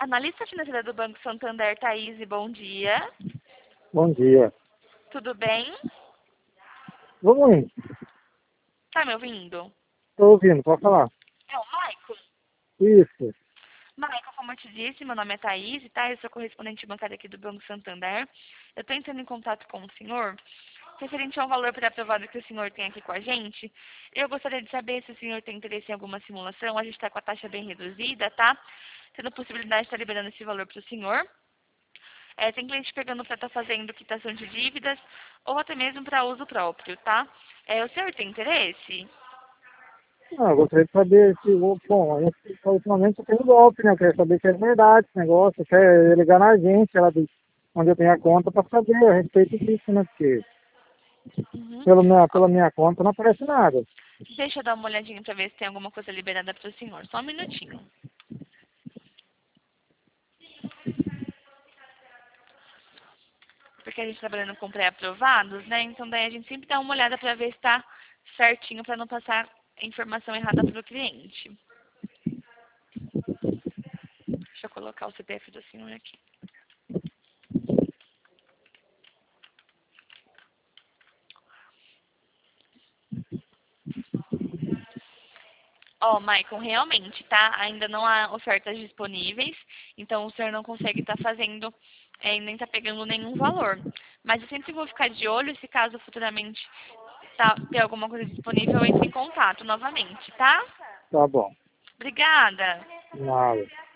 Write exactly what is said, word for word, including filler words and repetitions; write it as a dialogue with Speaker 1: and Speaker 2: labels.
Speaker 1: Analista financeira do Banco Santander, Thaís, bom dia.
Speaker 2: Bom dia.
Speaker 1: Tudo bem?
Speaker 2: Vamos indo.
Speaker 1: Tá me ouvindo?
Speaker 2: Estou ouvindo, pode falar.
Speaker 1: É o Maicon?
Speaker 2: Isso.
Speaker 1: Maicon, como eu te disse, meu nome é Thaís, tá? Eu sou correspondente bancária aqui do Banco Santander. Eu estou entrando em contato com o senhor, referente ao valor pré-aprovado que o senhor tem aqui com a gente. Eu gostaria de saber se o senhor tem interesse em alguma simulação. A gente está com a taxa bem reduzida, tá? Tendo possibilidade de estar liberando esse valor para o senhor. É, tem cliente pegando para estar fazendo quitação de dívidas ou até mesmo para uso próprio, tá? É, o senhor tem interesse?
Speaker 2: Ah, eu gostaria de saber se, bom, eu, ultimamente eu tenho golpe, né? Eu quero saber se é verdade esse negócio, quer ligar na agência lá do, onde eu tenho a conta para saber a respeito disso, né? Porque
Speaker 1: Uhum.
Speaker 2: pelo minha, pela minha conta não aparece nada.
Speaker 1: Deixa eu dar uma olhadinha para ver se tem alguma coisa liberada para o senhor. Só um minutinho. Porque a gente tá trabalhando com pré-aprovados, né? Então daí a gente sempre dá uma olhada para ver se está certinho para não passar a informação errada para o cliente. Deixa eu colocar o C P F do senhor aqui. Ó, Maicon, realmente, tá? Ainda não há ofertas disponíveis, então o senhor não consegue estar fazendo, é, nem tá pegando nenhum valor. Mas eu sempre vou ficar de olho, se caso futuramente tá, ter alguma coisa disponível, eu entro em contato novamente, tá?
Speaker 2: Tá bom.
Speaker 1: Obrigada!
Speaker 2: Nada.